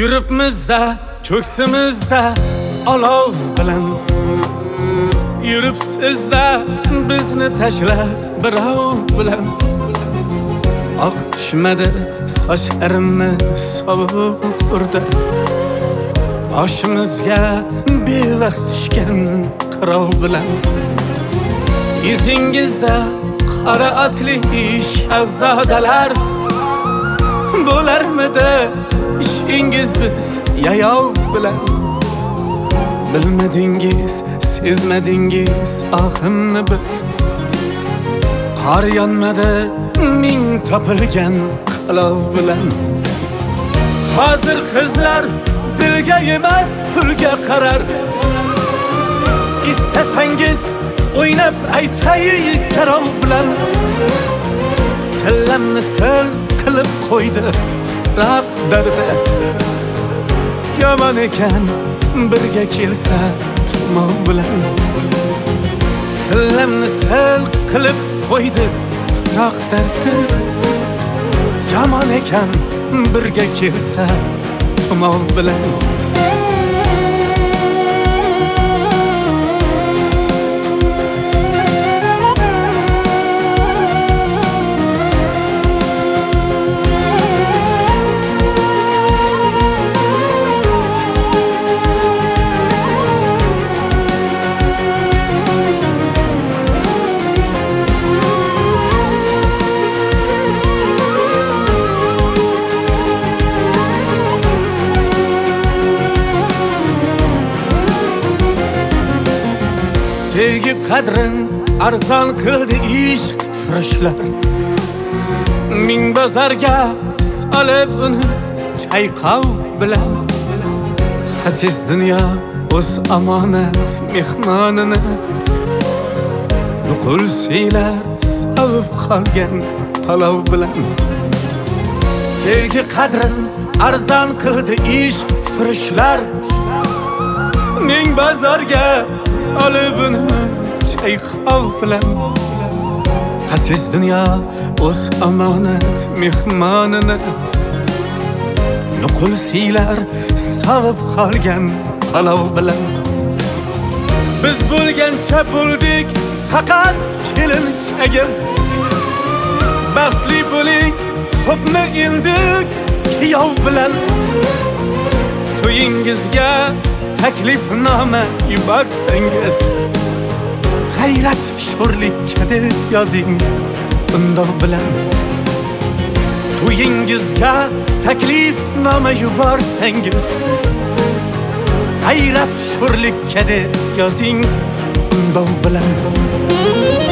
Yuribmizda ko'ksimizda olov bilan, yuribsizda bizni tashlab birov bilan. Oq tushmadi sochlarimni sovuq urdi, boshimizga bevaqt tushgan qirov bilan. Izingizda qora otli shahzodalar bo'larmidi ishingiz biz yayov bilan. Bilmadingiz, sezmadingiz ohimni bir, qor yonmadi ming topilgan qalov bilan. Hozir qizlar dilga emas pulga qarar, istasangiz o'ynab aytay karov bilan. Sillamni sil qilib qo'ydi firoq dardi, yomon ekan birga kelsa tumov bilan. Sillamni sil qilib qo'ydi firoq dardi, yomon ekan birga kelsa tumov bilan. Sevgi qadrin arzon qildi ishq furushlar, ming bozorga solib uni chayqov bilan. Xasis dunyo o'z omonat mehmonini nuqul siylar sovib qolgan palov bilan. Sevgi qadrin arzon qildi ishq furushlar, ming bozorga solib uni chayqov bilan. Xasis dunyo o'z omonat mehmonini nuqul siylar sovib qolgan palov bilan. Biz bo'lgancha bo'ldik faqat kelinchagim, baxtli bo'ling xo'pmi ildik kuyov bilan. To'yingizga taklifnoma yuborsangiz, g'ayrat sho'rlikka deb yozing undov bilan. To'yingizga taklifnoma yuborsangiz, g'ayrat sho'rlikka deb yozing undov bilan.